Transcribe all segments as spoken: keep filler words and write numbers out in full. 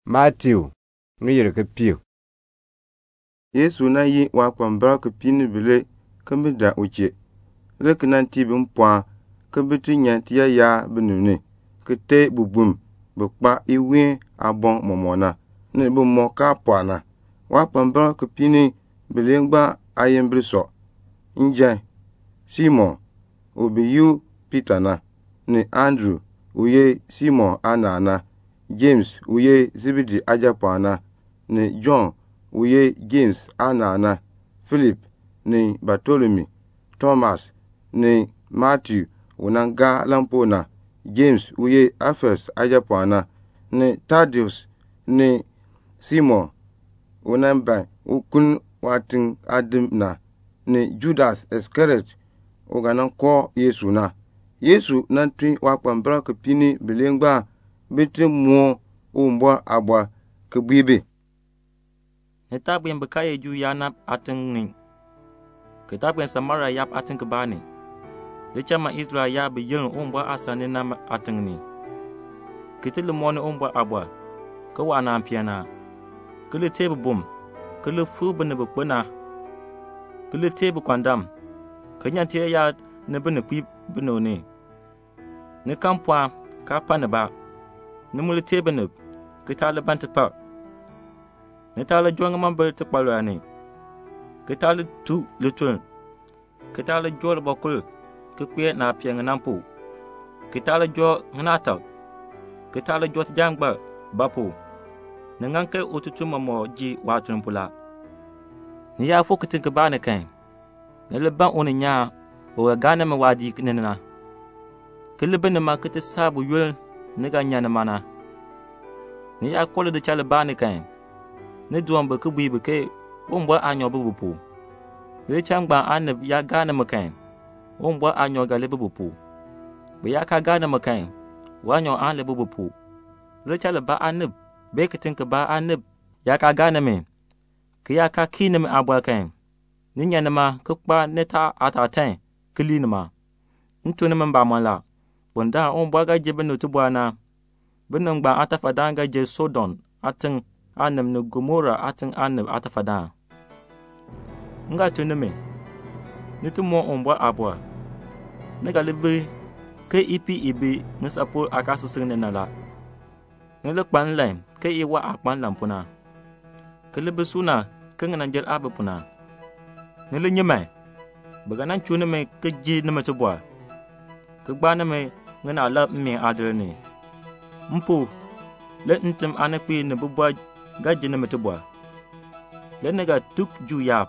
Matthew ngir ke piu. Yesu na yi wa kwambra ke pini bele kembida uche. Le kenan ti bin pwa ke biti nya ti ya ya binune. Ke te bubum be kpa iwe abon momona. Ne bu mo ka pwa na. Wa kwambra ke pini bele ngba ayen briso. Nje Simon obiyu Peter na ni Andrew uye Simon anana. James uye Zebedi ajapana ni John uye James anana. Philip ni Bartholomew. Thomas ni Matthew unanga lampona. James uye Alphaeus ajapana ni Thaddeus ni Simon unamba ukun watin adim na ni Judas Iscariot uganan ko Yesu na. Yesu nantin wakwambra ke pini bilengba bitre mo umbo abwa ke bibe. Netabwen bekaye ju yanap ating ni. Ketabwen Samara yap ating kebani. Dechama Israel ya be yeng umbo asane nam ating ni. Kitile mone umbo abwa. Ke wana ampiana. Kele tebe bum. Kele fu bene bekbena. Kele tebe kwandam. Kenyantie ya ne bene kwi beno ni. Ne kampwa ka paneba. Ne mule tebe ne kitale bante pa. Ne tale jonga mambel te kwalani. Kitale tu lutun. Kitale jol bokul ke kwe na pieng nampu. Kitale jo nganata. Kitale jo tjangba bapu. Ne nganke ututu mamo ji watun pula. Ni ya fu kitin ke bane kan. Ne le ban oni nya o gane me wadi kinena. Kele bene ma kete sabu yul ne ga nyana mana. Ni ya kole de chale bane kan. Ne duan be kubi be ke umbo anyo bubu. Le changba ane ya gane me kan. Umbo anyo ga le bubu. Be ya ka gane me kan. Wanyo an le bubu. Le chale ba ane be kitin ke ba ane ya ka gane me. Ke ya ka kine me abwa kan. Ni nyana ma kukpa neta atatan kili ma. Ntune me ba mala. Bunda umbo ga jebe no tubwana. Benang ba atafadan ga je Sodon ating anem ne Gomora ating anem atafadan. Nga tune me. Nitu mo umbo abwa. Nega lebe ke ipi ibi ngesapo akasusing nenala. Nele kpan lain ke iwa akpan lampuna. Ke lebe suna ke ngananjel abe puna. Nele nyemai. Baganan chune me ke ji ne metubwa. Ke gba ne me ngana la mi adre ni. Mpu le ntem anekwi ne bubwa gaje ne metubwa. Le nega tuk ju yap.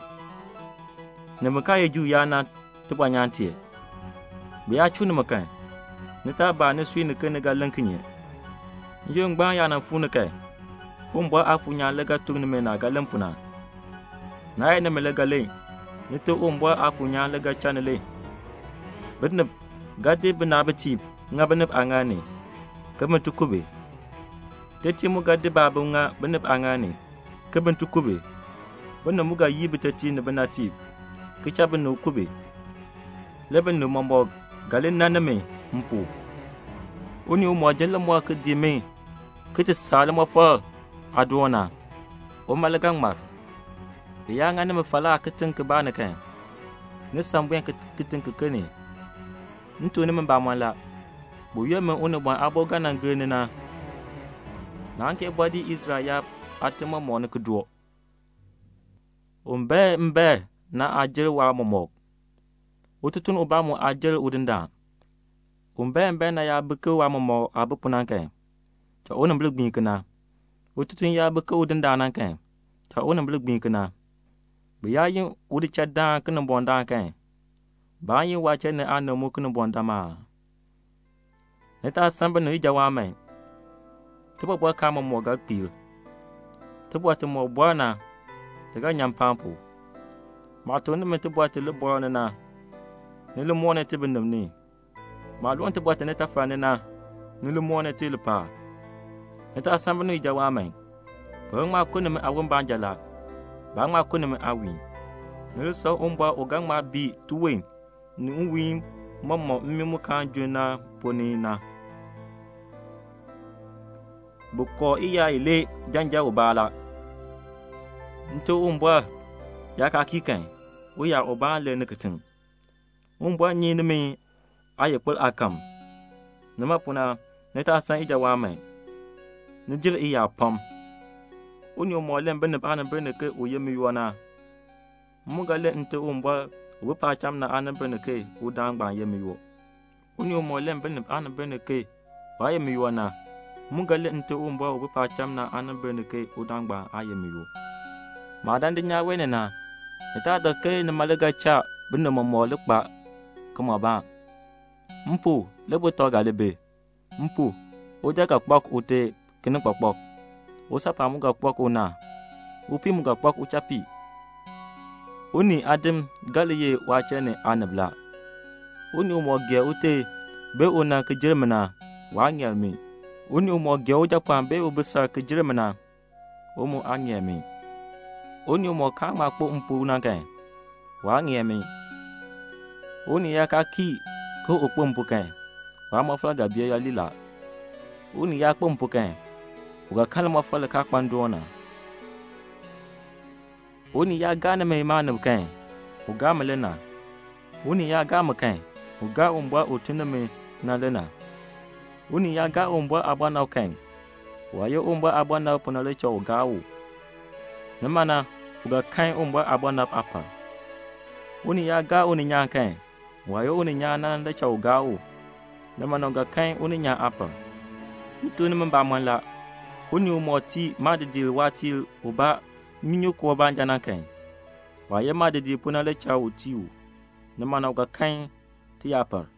Ne makaye ju yana tubwa nyantie. Biya chune makan. Ne ta ba ne sui ne ke nega lankinye. Nyo ngba yana fu ne kai. Umbwa afu nya lega tuk ne me na galampuna. Na ne me lega le. Ne to umbwa afu nya lega chanele. Bedne gade benabati ngabenep angane. Kebentukube. Teti muga de babu nga benep angane. Kebentukube. Bena muga yibe teti ne benati. Kicha benu kube. Lebenu mambo galen naname mpu. Uni umo jelle mo ke dime. Kite sale mo fa adona. O malagang mar. Ke yanga ne me fala kiten ke bana kan. Ne sambwen kiten ke kene. Ntu ne me ba mala. Bu yeme une bon aboga na ngene na. Na anke body Israel ya atema mo ne kudwo. Umbe mbe na ajel wa momok. Ututun uba mo ajel udinda. Umbe mbe na ya buke wa momo abupunan kan. Ta onem bligbin kana. Ututun ya buke udinda nan kan. Ta onem bligbin kana. Bi ya yin udi chadda kana bonda kan. Ba yin wache ne anamu kana bonda ma. Neta samba no ijawa mai. Tupo bwa kama mwoga pil. Tupo ati mwo bwana. Tiga nyampampu. Mato nime tupo ati le bwana na. Nile mwone tibi nimni. Maluan tupo ati neta fane na. Nile mwone tili pa. Neta samba no ijawa mai. Pweng ma kunime awin banjala. Bang ma kunime awin. Nile so umbwa ugang ma bi tuwe. Ni uwin mamo mmimu kanju na poni na. buko iya ile janja ubala nto umbwa ya ka kikan uya ubale niketin umbwa nyi nimi ayekpul akam nama puna neta san ija wame nijil iya pam unyo molem bene bana bene ke uyemi yona mugale nto umbwa upa chamna ana bene ke udangba yemi yo unyo molem bene bana bene ke wayemi yona mugale nto umbwa upa chamna ana bene ke udangba ayemi yo madan dinya wene na neta da ke na malaga cha bene momole kpa kuma ba mpu lebo to galebe mpu oja ka kpok ute kene kpokpok osapa mu ga kpok una upi mu ga kpok uchapi uni adem galiye wachene anabla uni umo ge ute be una ke jermana wanyami uni umo ge oja pa be ubisa ke jermana umo anyami uni umo ka ma kpo mpu na kan wanyami uni ya ka ki ko okpo mpu kan wa mo fla ga bia ya lila uni ya kpo mpu kan uga kalma fala ka kpandona uni ya gane mai manu kan uga malena uni ya ga makan uga umbwa otuna me na lena uni ya ga umbwa abana kan wayo umbwa abana punale cho gawo namana uga kan umbwa abana apa uni ya ga uni nya kan wayo uni nya na da cho gawo namana uga kan uni nya apa ntuni mba manla uni umoti madidi watil uba minyo ko banja na kan waye madidi punale cha utiwu namana uga kan ti apa